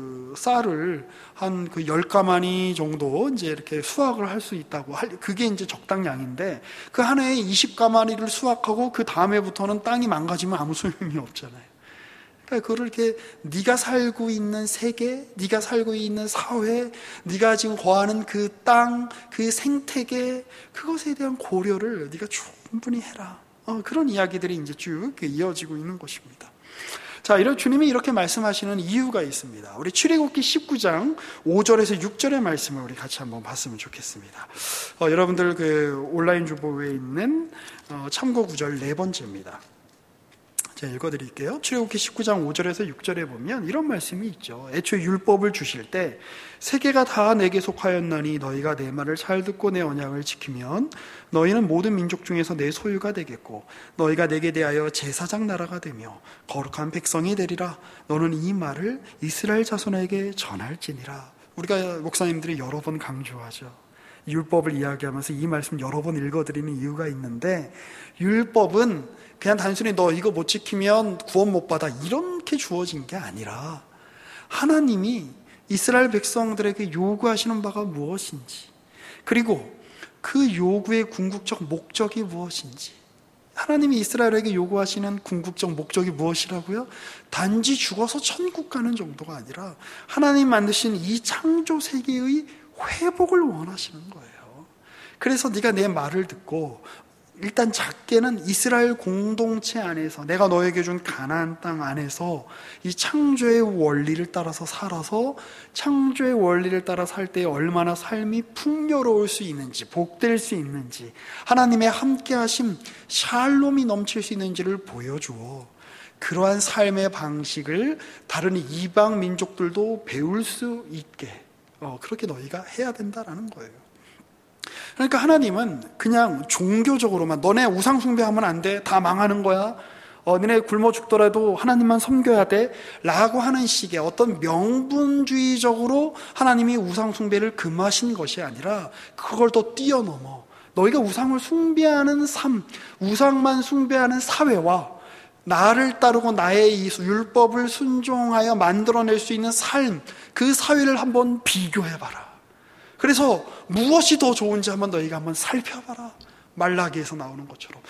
B: 쌀을 한 10가마니 정도 이제 이렇게 수확을 할 수 있다고 그게 이제 적당량인데, 그 한 해에 20가마니를 수확하고 그 다음해부터는 땅이 망가지면 아무 소용이 없잖아요. 그러니까 그걸 이렇게 네가 살고 있는 세계, 네가 살고 있는 사회, 네가 지금 거하는 그 땅, 그 생태계, 그것에 대한 고려를 네가 충분히 해라. 그런 이야기들이 이제 쭉 이어지고 있는 것입니다. 자, 주님이 이렇게 말씀하시는 이유가 있습니다. 우리 출애굽기 19장 5절에서 6절의 말씀을 우리 같이 한번 봤으면 좋겠습니다. 여러분들 온라인 주보에 있는 참고 구절 4번째입니다. 제가 읽어드릴게요. 출애굽기 19장 5절에서 6절에 보면 이런 말씀이 있죠. 애초에 율법을 주실 때 세계가 다 내게 속하였나니 너희가 내 말을 잘 듣고 내 언약을 지키면 너희는 모든 민족 중에서 내 소유가 되겠고 너희가 내게 대하여 제사장 나라가 되며 거룩한 백성이 되리라. 너는 이 말을 이스라엘 자손에게 전할지니라. 우리가 목사님들이 여러 번 강조하죠. 율법을 이야기하면서 이 말씀 여러 번 읽어드리는 이유가 있는데, 율법은 그냥 단순히 너 이거 못 지키면 구원 못 받아 이렇게 주어진 게 아니라, 하나님이 이스라엘 백성들에게 요구하시는 바가 무엇인지, 그리고 그 요구의 궁극적 목적이 무엇인지, 하나님이 이스라엘에게 요구하시는 궁극적 목적이 무엇이라고요? 단지 죽어서 천국 가는 정도가 아니라 하나님 만드신 이 창조 세계의 회복을 원하시는 거예요. 그래서 네가 내 말을 듣고 일단 작게는 이스라엘 공동체 안에서, 내가 너에게 준 가나안 땅 안에서 이 창조의 원리를 따라서 살아서 창조의 원리를 따라 살 때 얼마나 삶이 풍요로울 수 있는지, 복될 수 있는지, 하나님의 함께하심 샬롬이 넘칠 수 있는지를 보여주어 그러한 삶의 방식을 다른 이방 민족들도 배울 수 있게 그렇게 너희가 해야 된다라는 거예요. 그러니까 하나님은 그냥 종교적으로만 너네 우상 숭배하면 안 돼, 다 망하는 거야, 너네 굶어 죽더라도 하나님만 섬겨야 돼 라고 하는 식의 어떤 명분주의적으로 하나님이 우상 숭배를 금하신 것이 아니라 그걸 더 뛰어넘어 너희가 우상을 숭배하는 삶, 우상만 숭배하는 사회와 나를 따르고 나의 이 율법을 순종하여 만들어낼 수 있는 삶, 그 사회를 한번 비교해봐라. 그래서 무엇이 더 좋은지 너희가 한번 살펴봐라. 말라기에서 나오는 것처럼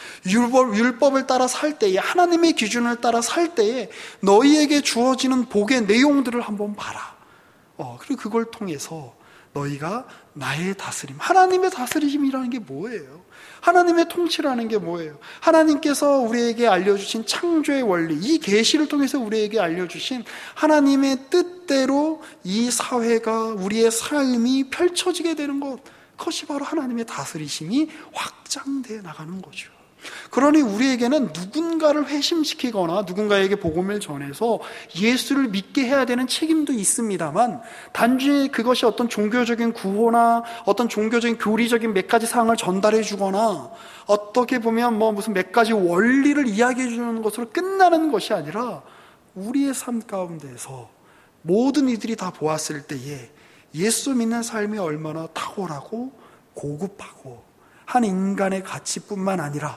B: 율법을 따라 살 때에, 하나님의 기준을 따라 살 때에 너희에게 주어지는 복의 내용들을 한번 봐라. 그리고 그걸 통해서 너희가 나의 다스림, 하나님의 다스림이라는 게 뭐예요? 하나님의 통치라는 게 뭐예요? 하나님께서 우리에게 알려주신 창조의 원리, 이 계시를 통해서 우리에게 알려주신 하나님의 뜻대로 이 사회가, 우리의 삶이 펼쳐지게 되는 것, 그것이 바로 하나님의 다스리심이 확장되어 나가는 거죠. 그러니 우리에게는 누군가를 회심시키거나 누군가에게 복음을 전해서 예수를 믿게 해야 되는 책임도 있습니다만, 단지 그것이 어떤 종교적인 구호나 어떤 종교적인 교리적인 몇 가지 사항을 전달해 주거나 어떻게 보면 무슨 몇 가지 원리를 이야기해 주는 것으로 끝나는 것이 아니라, 우리의 삶 가운데서 모든 이들이 다 보았을 때에 예수 믿는 삶이 얼마나 탁월하고 고급하고 한 인간의 가치뿐만 아니라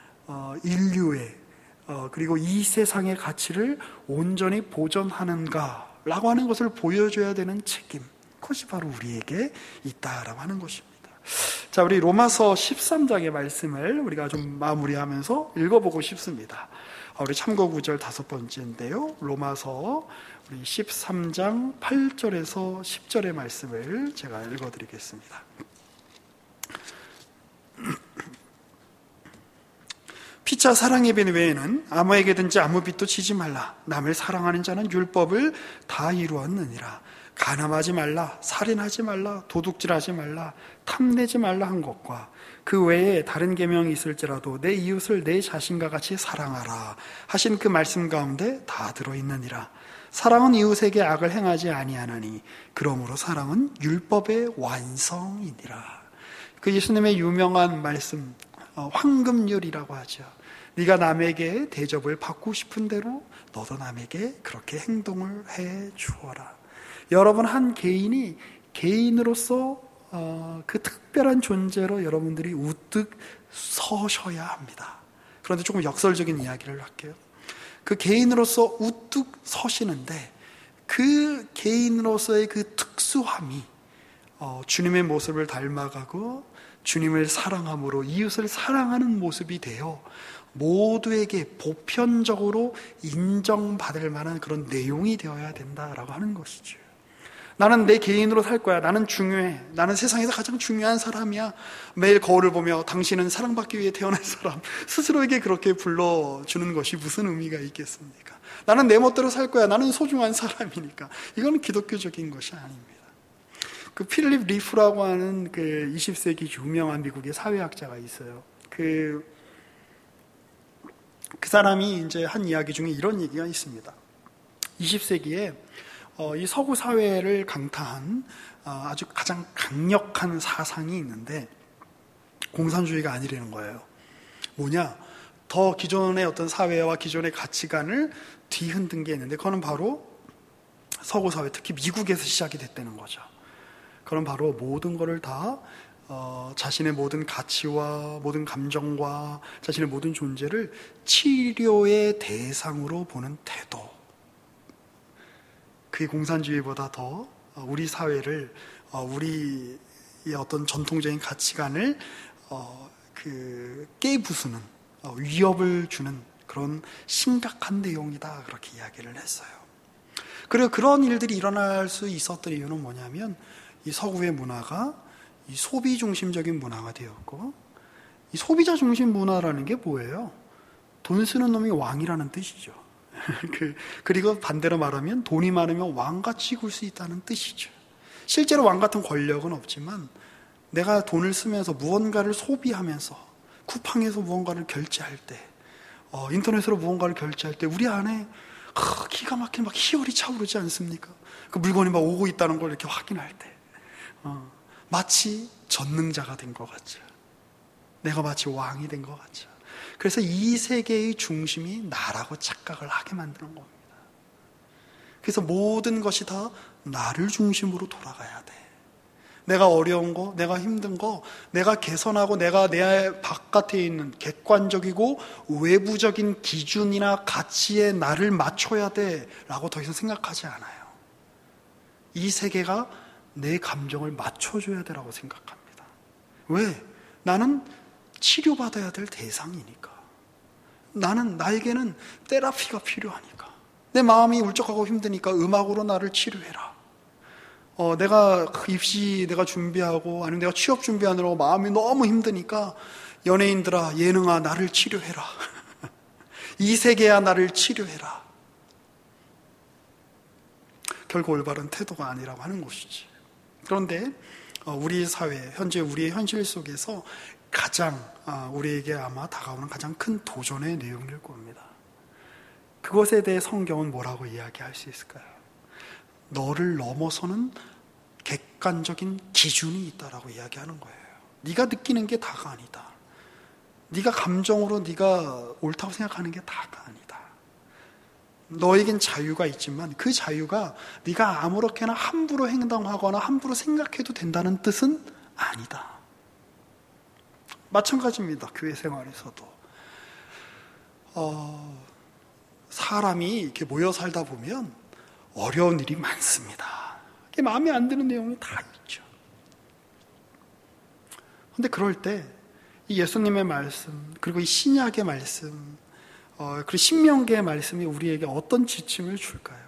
B: 인류의 그리고 이 세상의 가치를 온전히 보존하는가라고 하는 것을 보여줘야 되는 책임, 그것이 바로 우리에게 있다라고 하는 것입니다. 자, 우리 로마서 13장의 말씀을 우리가 좀 마무리하면서 읽어보고 싶습니다. 우리 참고 구절 5번째인데요. 로마서 우리 13장 8절에서 10절의 말씀을 제가 읽어드리겠습니다. 피차 사랑의 빚 외에는 아무에게든지 아무 빚도 지지 말라. 남을 사랑하는 자는 율법을 다 이루었느니라. 간음하지 말라, 살인하지 말라, 도둑질하지 말라, 탐내지 말라 한 것과 그 외에 다른 계명이 있을지라도 내 이웃을 내 자신과 같이 사랑하라 하신 그 말씀 가운데 다 들어있느니라. 사랑은 이웃에게 악을 행하지 아니하나니 그러므로 사랑은 율법의 완성이니라. 그 예수님의 유명한 말씀, 황금률이라고 하죠. 네가 남에게 대접을 받고 싶은 대로 너도 남에게 그렇게 행동을 해 주어라. 여러분, 한 개인이 개인으로서 그 특별한 존재로 여러분들이 우뚝 서셔야 합니다. 그런데 조금 역설적인 이야기를 할게요. 그 개인으로서 우뚝 서시는데 그 개인으로서의 그 특수함이 주님의 모습을 닮아가고 주님을 사랑함으로 이웃을 사랑하는 모습이 되어 모두에게 보편적으로 인정받을 만한 그런 내용이 되어야 된다라고 하는 것이죠. 나는 내 개인으로 살 거야. 나는 중요해. 나는 세상에서 가장 중요한 사람이야. 매일 거울을 보며 당신은 사랑받기 위해 태어난 사람, 스스로에게 그렇게 불러주는 것이 무슨 의미가 있겠습니까? 나는 내 멋대로 살 거야. 나는 소중한 사람이니까. 이건 기독교적인 것이 아닙니다. 그 필립 리프라고 하는 그 20세기 유명한 미국의 사회학자가 있어요. 그 사람이 이제 한 이야기 중에 이런 얘기가 있습니다. 20세기에 이 서구 사회를 강타한 아주 가장 강력한 사상이 있는데 공산주의가 아니라는 거예요. 뭐냐? 더 기존의 어떤 사회와 기존의 가치관을 뒤흔든 게 있는데 그거는 바로 서구 사회, 특히 미국에서 시작이 됐다는 거죠. 그건 바로 모든 것을 다 자신의 모든 가치와 모든 감정과 자신의 모든 존재를 치료의 대상으로 보는 태도. 그게 공산주의보다 더 우리 사회를 우리의 어떤 전통적인 가치관을 깨부수는 위협을 주는 그런 심각한 내용이다 그렇게 이야기를 했어요. 그리고 그런 일들이 일어날 수 있었던 이유는 뭐냐면 이 서구의 문화가 이 소비 중심적인 문화가 되었고 이 소비자 중심 문화라는 게 뭐예요? 돈 쓰는 놈이 왕이라는 뜻이죠. 그리고 반대로 말하면 돈이 많으면 왕같이 굴 수 있다는 뜻이죠. 실제로 왕 같은 권력은 없지만 내가 돈을 쓰면서 무언가를 소비하면서 쿠팡에서 무언가를 결제할 때 인터넷으로 무언가를 결제할 때 우리 안에 기가 막히게 막 희열이 차오르지 않습니까? 그 물건이 막 오고 있다는 걸 이렇게 확인할 때 마치 전능자가 된 것 같죠. 내가 마치 왕이 된 것 같죠. 그래서 이 세계의 중심이 나라고 착각을 하게 만드는 겁니다. 그래서 모든 것이 다 나를 중심으로 돌아가야 돼. 내가 어려운 거, 내가 힘든 거, 내가 개선하고 내가 내 바깥에 있는 객관적이고 외부적인 기준이나 가치에 나를 맞춰야 돼 라고 더 이상 생각하지 않아요. 이 세계가 내 감정을 맞춰줘야 되라고 생각합니다. 왜? 나는 치료받아야 될 대상이니까. 나에게는 테라피가 필요하니까. 내 마음이 울적하고 힘드니까 음악으로 나를 치료해라. 내가 입시 내가 준비하고 아니면 내가 취업 준비하느라고 마음이 너무 힘드니까 연예인들아, 예능아, 나를 치료해라. 이 세계야, 나를 치료해라. 결국 올바른 태도가 아니라고 하는 것이지. 그런데 우리 사회, 현재 우리의 현실 속에서 가장 우리에게 아마 다가오는 가장 큰 도전의 내용일 겁니다. 그것에 대해 성경은 뭐라고 이야기할 수 있을까요? 너를 넘어서는 객관적인 기준이 있다라고 이야기하는 거예요. 네가 느끼는 게 다가 아니다. 네가 감정으로 네가 옳다고 생각하는 게 다가 아니다. 너에겐 자유가 있지만 그 자유가 네가 아무렇게나 함부로 행동하거나 함부로 생각해도 된다는 뜻은 아니다. 마찬가지입니다. 교회 생활에서도 사람이 이렇게 모여 살다 보면 어려운 일이 많습니다. 마음에 안 드는 내용이 다 있죠. 그런데 그럴 때 이 예수님의 말씀, 그리고 이 신약의 말씀, 그리고 신명기의 말씀이 우리에게 어떤 지침을 줄까요?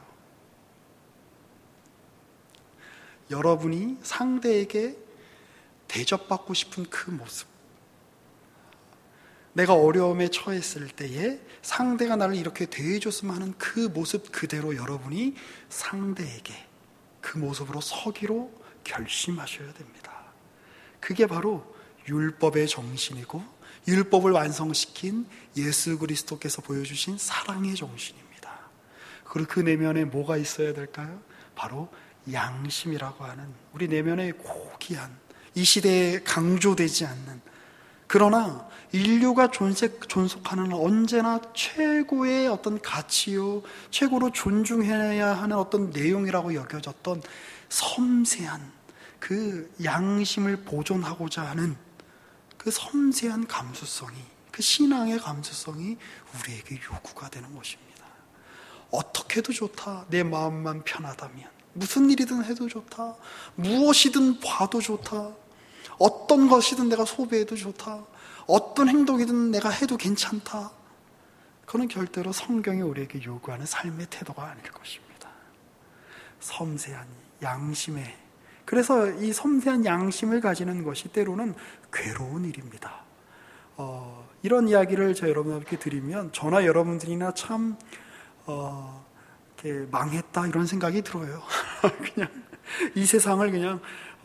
B: 여러분이 상대에게 대접받고 싶은 그 모습, 내가 어려움에 처했을 때에 상대가 나를 이렇게 대해줬으면 하는 그 모습 그대로 여러분이 상대에게 그 모습으로 서기로 결심하셔야 됩니다. 그게 바로 율법의 정신이고 율법을 완성시킨 예수 그리스도께서 보여주신 사랑의 정신입니다. 그리고 그 내면에 뭐가 있어야 될까요? 바로 양심이라고 하는 우리 내면에 고귀한, 이 시대에 강조되지 않는, 그러나 인류가 존속하는 언제나 최고의 어떤 가치요, 최고로 존중해야 하는 어떤 내용이라고 여겨졌던 섬세한 그 양심을 보존하고자 하는 그 섬세한 감수성이, 그 신앙의 감수성이 우리에게 요구가 되는 것입니다. 어떻게 해도 좋다, 내 마음만 편하다면, 무슨 일이든 해도 좋다, 무엇이든 봐도 좋다, 어떤 것이든 내가 소비해도 좋다, 어떤 행동이든 내가 해도 괜찮다, 그건 절대로 성경이 우리에게 요구하는 삶의 태도가 아닐 것입니다. 섬세한 양심에, 그래서 이 섬세한 양심을 가지는 것이 때로는 괴로운 일입니다. 이런 이야기를 저 여러분들께 드리면 저나 여러분들이나 참 이렇게 망했다 이런 생각이 들어요. 그냥 이 세상을 그냥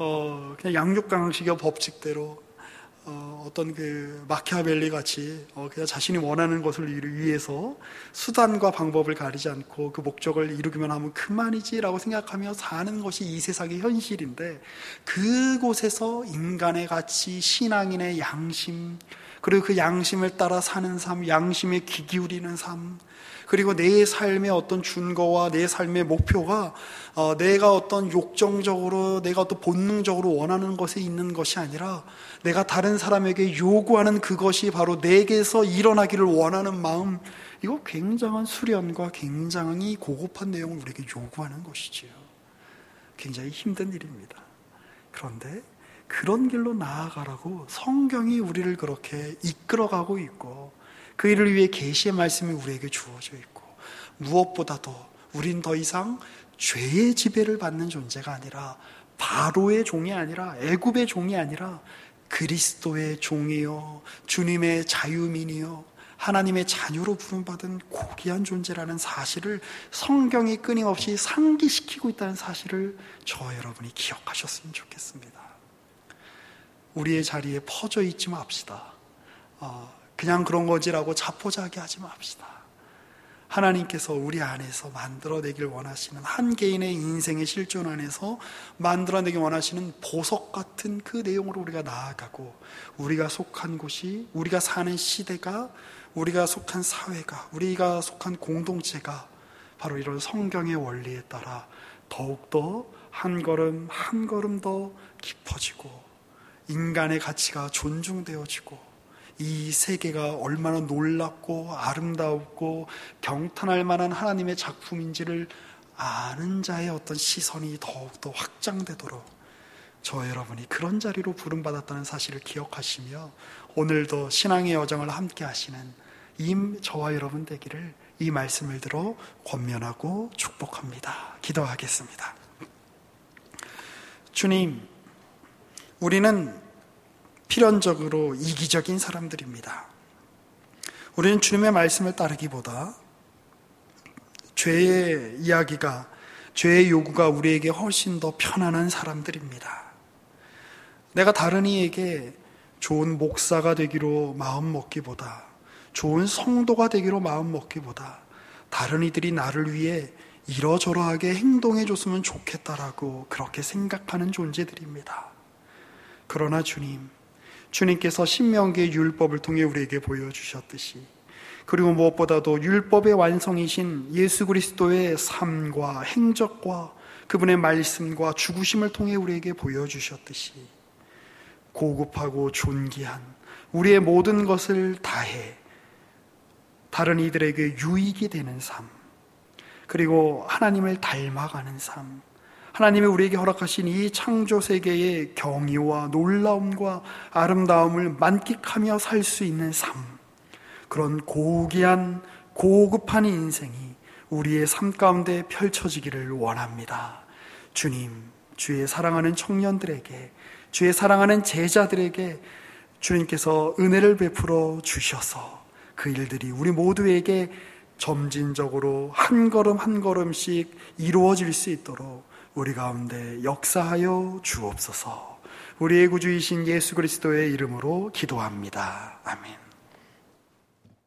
B: 양육강식의 법칙대로 어떤 그 마키아벨리 같이 그냥 자신이 원하는 것을 위해서 수단과 방법을 가리지 않고 그 목적을 이루기만 하면 그만이지라고 생각하며 사는 것이 이 세상의 현실인데, 그곳에서 인간의 가치, 신앙인의 양심, 그리고 그 양심을 따라 사는 삶, 양심에 귀 기울이는 삶, 그리고 내 삶의 어떤 준거와 내 삶의 목표가 내가 어떤 욕정적으로, 내가 어떤 본능적으로 원하는 것에 있는 것이 아니라 내가 다른 사람에게 요구하는 그것이 바로 내게서 일어나기를 원하는 마음, 이거 굉장한 수련과 굉장히 고급한 내용을 우리에게 요구하는 것이지요. 굉장히 힘든 일입니다. 그런데 그런 길로 나아가라고 성경이 우리를 그렇게 이끌어가고 있고, 그 일을 위해 계시의 말씀이 우리에게 주어져 있고, 무엇보다도 우린 더 이상 죄의 지배를 받는 존재가 아니라, 바로의 종이 아니라, 애굽의 종이 아니라 그리스도의 종이요, 주님의 자유민이요, 하나님의 자녀로 부름받은 고귀한 존재라는 사실을 성경이 끊임없이 상기시키고 있다는 사실을 저 여러분이 기억하셨으면 좋겠습니다. 우리의 자리에 퍼져 있지 맙시다. 그냥 그런 거지라고 자포자기하지 맙시다. 하나님께서 우리 안에서 만들어내길 원하시는, 한 개인의 인생의 실존 안에서 만들어내길 원하시는 보석 같은 그 내용으로 우리가 나아가고, 우리가 속한 곳이, 우리가 사는 시대가, 우리가 속한 사회가, 우리가 속한 공동체가 바로 이런 성경의 원리에 따라 더욱더 한 걸음 한 걸음 더 깊어지고, 인간의 가치가 존중되어지고, 이 세계가 얼마나 놀랍고 아름다웠고 경탄할 만한 하나님의 작품인지를 아는 자의 어떤 시선이 더욱더 확장되도록 저 여러분이 그런 자리로 부름받았다는 사실을 기억하시며, 오늘도 신앙의 여정을 함께 하시는 저와 여러분 되기를 이 말씀을 들어 권면하고 축복합니다. 기도하겠습니다. 주님, 우리는 필연적으로 이기적인 사람들입니다. 우리는 주님의 말씀을 따르기보다 죄의 이야기가, 죄의 요구가 우리에게 훨씬 더 편안한 사람들입니다. 내가 다른 이에게 좋은 목사가 되기로 마음 먹기보다, 좋은 성도가 되기로 마음 먹기보다 다른 이들이 나를 위해 이러저러하게 행동해 줬으면 좋겠다라고 그렇게 생각하는 존재들입니다. 그러나 주님께서 신명기의 율법을 통해 우리에게 보여주셨듯이, 그리고 무엇보다도 율법의 완성이신 예수 그리스도의 삶과 행적과 그분의 말씀과 죽으심을 통해 우리에게 보여주셨듯이, 고급하고 존귀한 우리의 모든 것을 다해 다른 이들에게 유익이 되는 삶, 그리고 하나님을 닮아가는 삶, 하나님이 우리에게 허락하신 이 창조 세계의 경이와 놀라움과 아름다움을 만끽하며 살 수 있는 삶, 그런 고귀한 고급한 인생이 우리의 삶 가운데 펼쳐지기를 원합니다. 주님, 주의 사랑하는 청년들에게, 주의 사랑하는 제자들에게 주님께서 은혜를 베풀어 주셔서 그 일들이 우리 모두에게 점진적으로 한 걸음 한 걸음씩 이루어질 수 있도록 우리 가운데 역사하여 주옵소서. 우리의 구주이신 예수 그리스도의 이름으로 기도합니다. 아멘.